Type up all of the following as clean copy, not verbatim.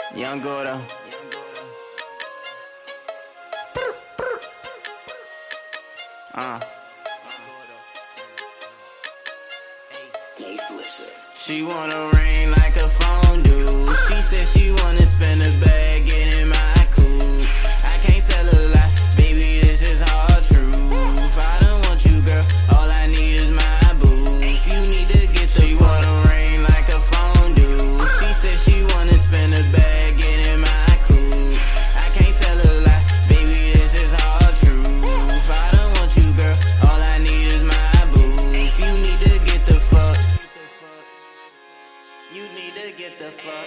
Young Gordo. She wanna ring like a fondue. She said she wanna spend a bag getting my coupe. I can't tell a lie, baby, this is all truth. I don't want you, girl, all I need is my boots. You need to get the. She wanna ring like a fondue. She said she wanna spend a bag getting my coupe. I can't tell a lie, baby, this is all truth. I don't want you, girl, all I need is my boots. You need to get the fuck. You need to get the fuck.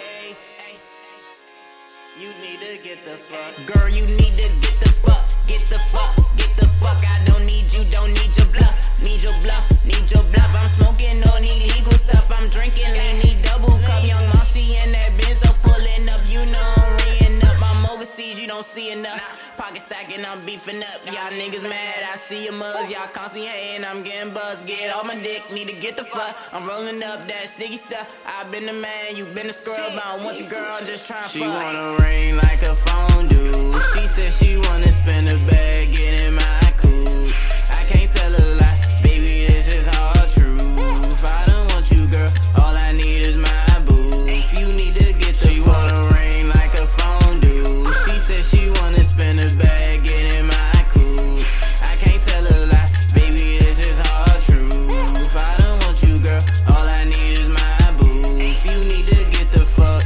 You need to get the fuck. Girl, you need to get the fuck. Get the fuck. Get the fuck. I don't need you, don't need your bluff. Need your bluff, need your bluff. I'm smoking on illegal stuff. I'm drinking lean, need double cup. Young mom, she in that Benz up, pulling up. You know I'm reeing up. I'm overseas, you don't see enough. Pocket stacking, I'm beefing up. Y'all niggas mad, I see your mugs. Y'all constantly hating, I'm getting buzzed. Get off my dick, need to get the fuck. I'm rolling up that sticky stuff. I've been the man, you been the scrub. I don't want your girl, I'm just trying to fuck. She wanna ring like a fondue. She said she wanna spend a bag getting my coupe. I can't tell a lie, baby, this is all truth. I don't want you, girl, all I need is my boots. You need to get the. She wanna ring like a fondue. She said she wanna spend a bag getting my coupe. I can't tell a lie, baby, this is all truth. I don't want you, girl, all I need is my boots. You need to get the fuck.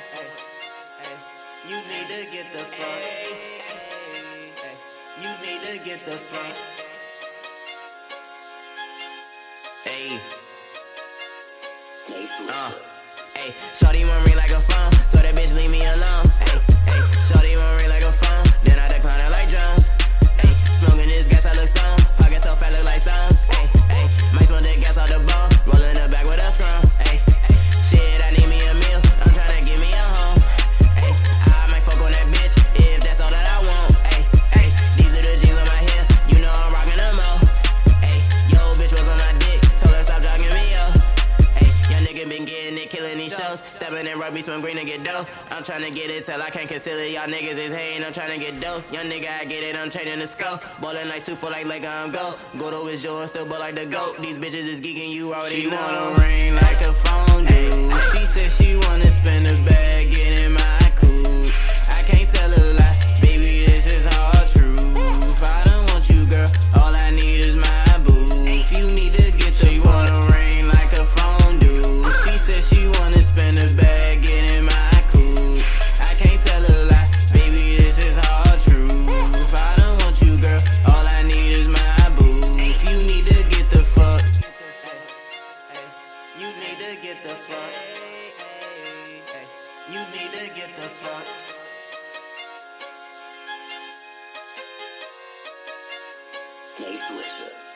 You need to get the fuck. You need to get the fuck. Hey. Hey, shorty wanna ring like a phone, so that bitch leave me alone. Hey, shorty wanna ring like a phone, then I decline it like Jones. Hey, smoking this gas, I look stoned. Pocket so fat, look like stones. Hey, might smoke that gas off the bone, rolling the back with a scrum. Hey, shit, I need me a meal, I'm tryna get me a home. Hey, I might fuck on that bitch, if that's all that I want. Hey, these are the jeans on my hair, you know I'm rocking them all. Hey, yo, bitch was on my dick, told her stop jogging me up. Young nigga been getting it, killing these shows. Stepping in rugby, swim green and get dough. I'm tryna get it till I can't consider y'all niggas is hating. I'm tryna get dough. Young nigga, I get it, I'm changing the scope. Ballin' like 2 for like I'm go. Gordo is yours, still but like the GOAT. These bitches is geeking, you already know. She wanna ring like a fondue. She said she wanna spend a bag getting my coupe. I can't tell a lie, baby, this is all truth. I don't want you, girl, all I need is my boots. You need to get the. She wanna ring like a fondue. She said she wanna spend a bag getting my coupe. I can't tell a lie, baby, this is all truth. I don't want you, girl, all I need is my boots. You need to get the fuck. You need to get the fuck. You need to get the fuck. Gay Swisher.